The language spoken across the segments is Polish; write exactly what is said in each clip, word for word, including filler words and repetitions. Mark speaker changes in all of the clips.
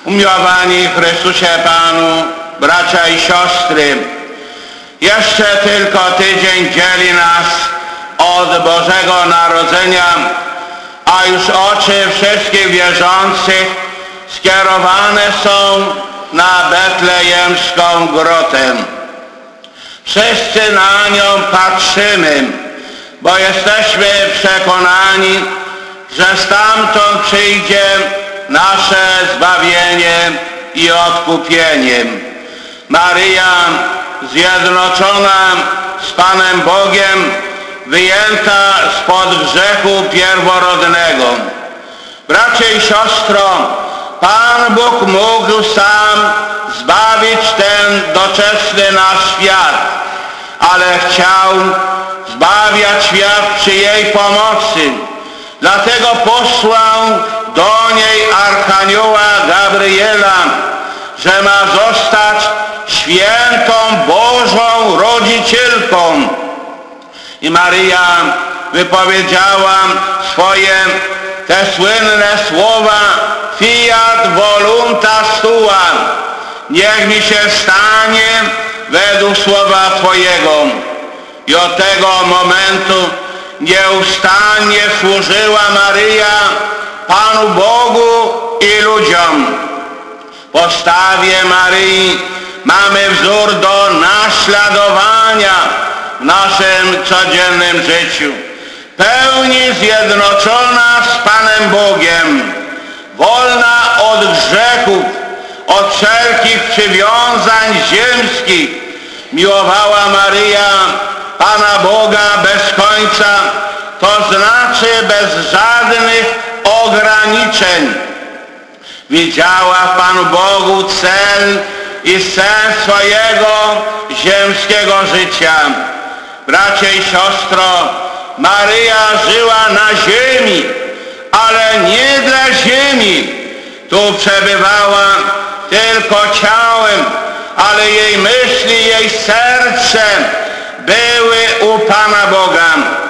Speaker 1: Umiłowani w Chrystusie Panu, bracia i siostry, jeszcze tylko tydzień dzieli nas od Bożego Narodzenia, a już oczy wszystkich wierzących skierowane są na betlejemską grotę. Wszyscy na nią patrzymy, bo jesteśmy przekonani, że stamtąd przyjdzie nasze zbawienie i odkupienie. Maryja, zjednoczona z Panem Bogiem, wyjęta spod grzechu pierworodnego. Bracie i siostro, Pan Bóg mógł sam zbawić ten doczesny nasz świat, ale chciał zbawiać świat przy jej pomocy. Dlatego posłał do niej Archanioła Gabriela, że ma zostać świętą Bożą Rodzicielką. I Maryja wypowiedziała swoje te słynne słowa: fiat voluntas tua, niech mi się stanie według słowa Twojego. I od tego momentu nieustannie służyła Maryja Panu Bogu i ludziom. W postawie Maryi mamy wzór do naśladowania w naszym codziennym życiu. Pełni zjednoczona z Panem Bogiem, wolna od grzechów, od wszelkich przywiązań ziemskich, miłowała Maryja Pana Boga bez końca, to znaczy bez żadnych ograniczeń. Widziała w Panu Bogu cel i sens swojego ziemskiego życia. Bracie i siostro, Maryja żyła na ziemi, ale nie dla ziemi. Tu przebywała tylko ciałem, ale jej myśli, jej serce były u Pana Boga.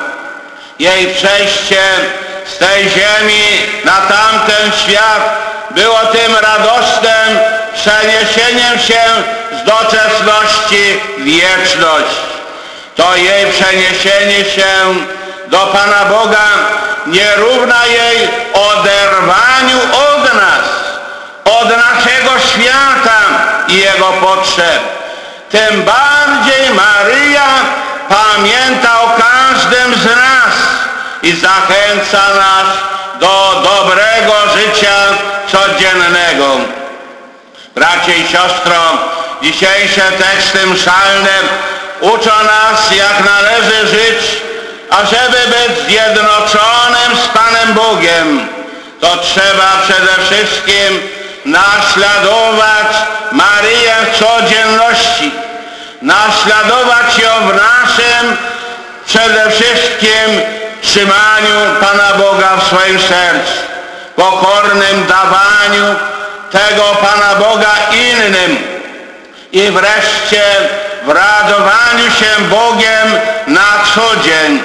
Speaker 1: Jej przejście z tej ziemi na tamten świat było tym radosnym przeniesieniem się z doczesności w wieczność. To jej przeniesienie się do Pana Boga nie równa jej oderwaniu od nas, od naszego świata i jego potrzeb. Tym bardziej Maryja pamięta o każdym z nas i zachęca nas do dobrego życia codziennego. Bracie i siostro, dzisiejsze teksty mszalne uczą nas, jak należy żyć, ażeby być zjednoczonym z Panem Bogiem. To trzeba przede wszystkim naśladować Maryję w codzienności, naśladować ją w naszym przede wszystkim trzymaniu Pana Boga w swoim sercu, pokornym dawaniu tego Pana Boga innym i wreszcie w radowaniu się Bogiem na co dzień.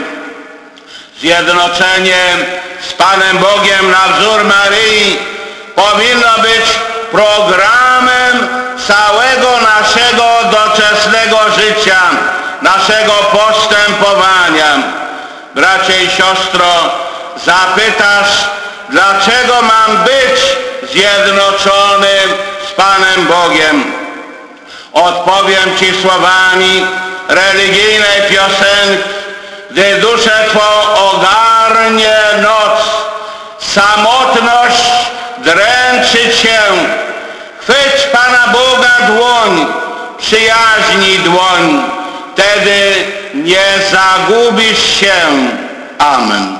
Speaker 1: Zjednoczenie z Panem Bogiem na wzór Maryi powinno być programem całego naszego doczesnego życia, naszego postępowania. Bracie i siostro, zapytasz, dlaczego mam być zjednoczony z Panem Bogiem? Odpowiem Ci słowami religijnej piosenki: gdy duszę Twą ogarnie noc, samotność dręczy Cię, chwyć Pana Boga dłoń, przyjaźni dłoń, wtedy nie zagubisz się. Amen.